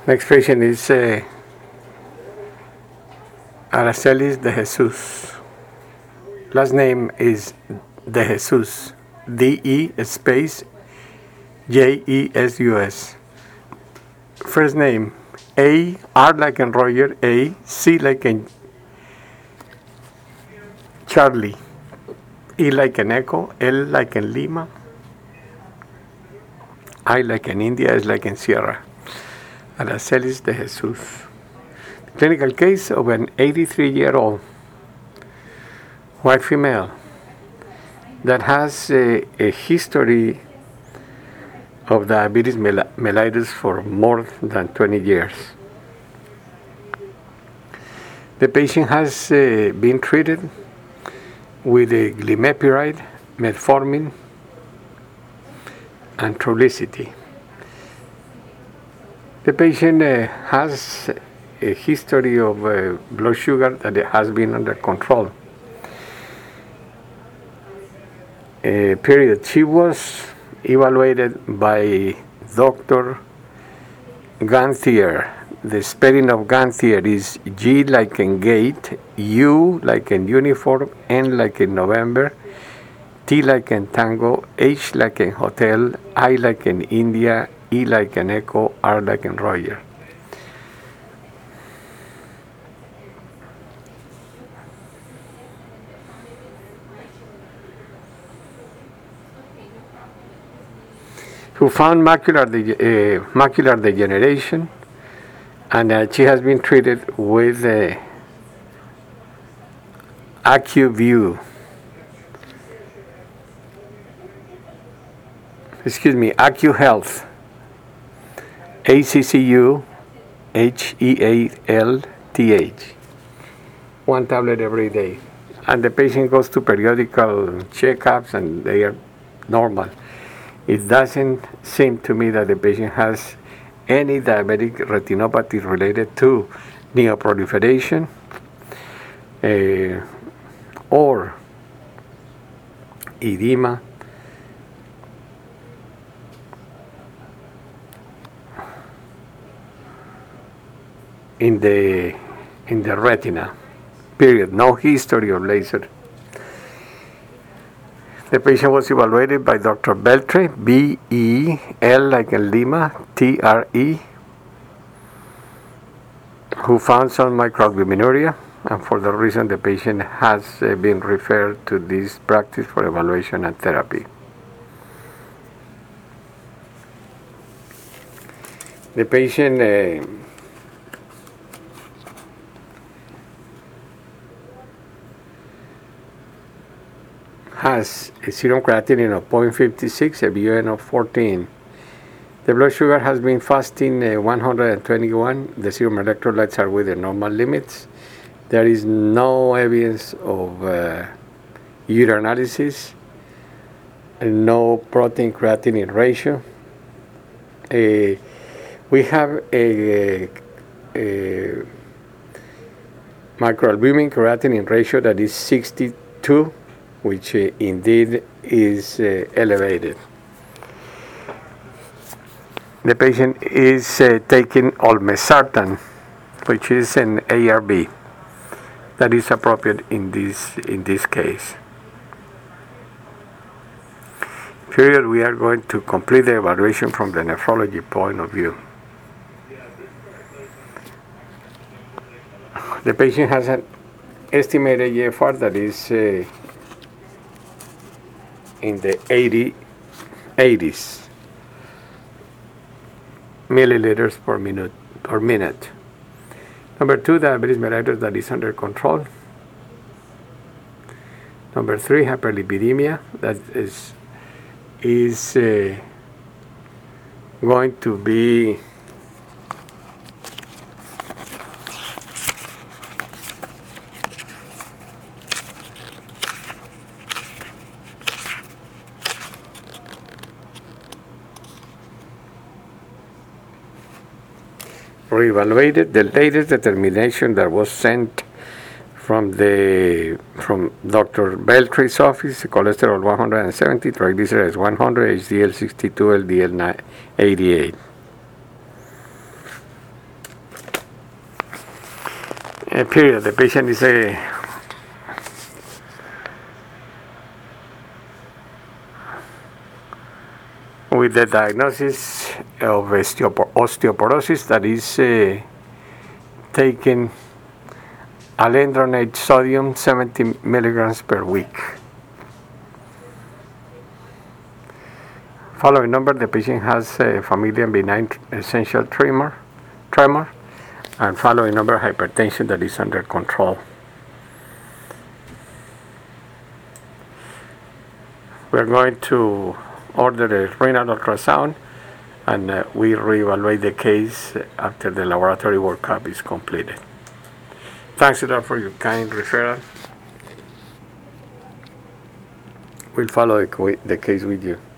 Next patient is Aracelis de Jesus. Last name is de Jesus. D-E space J-E-S-U-S. First name A, R like in Roger, A, C like in Charlie, E like in Echo, L like in Lima, I like in India, S like in Sierra. Aracelis de Jesus. Clinical case of an 83-year-old white female that has a history of diabetes mellitus for more than 20 years. The patient has been treated with glimepiride, metformin, and Trulicity. The patient has a history of blood sugar that has been under control. Period. She was evaluated by Dr. Ganthier. The spelling of Ganthier is G like in gate, U like in uniform, N like in November, T like in tango, H like in hotel, I like in India, E like in echo, R like in Roger. Who found macular degeneration, and she has been treated with AccuView. AccuHealth. AccuHealth. 1 tablet every day. And the patient goes to periodical checkups and they are normal. It doesn't seem to me that the patient has any diabetic retinopathy related to neoproliferation or edema in the retina. Period. No history of laser. The patient was evaluated by Dr. Beltre, B-E-L like in Lima, T-R-E, who found some microalbuminuria, and for the reason the patient has been referred to this practice for evaluation and therapy. The patient has a serum creatinine of 0.56, a BUN of 14. The blood sugar has been fasting 121. The serum electrolytes are within normal limits. There is no evidence of urinalysis, no protein creatinine ratio. We have a microalbumin creatinine ratio that is 62, which indeed is elevated. The patient is taking olmesartan, which is an ARB. That is appropriate in this case. Period. We are going to complete the evaluation from the nephrology point of view. The patient has an estimated EFR that is in the 80s milliliters per minute. Number 2, diabetes mellitus that is under control. Number 3, hyperlipidemia that is going to be reevaluated. The latest determination that was sent from Dr. Beltre's office, cholesterol 170, triglycerides 100, HDL 62, LDL 88. period. The patient is with the diagnosis of osteoporosis, that is taking alendronate sodium 70 milligrams per week. Following number, the patient has a familial benign essential tremor, and following number, hypertension that is under control. We're going to order a renal ultrasound, and we reevaluate the case after the laboratory workup is completed. Thanks a lot for your kind referral. We'll follow the case with you.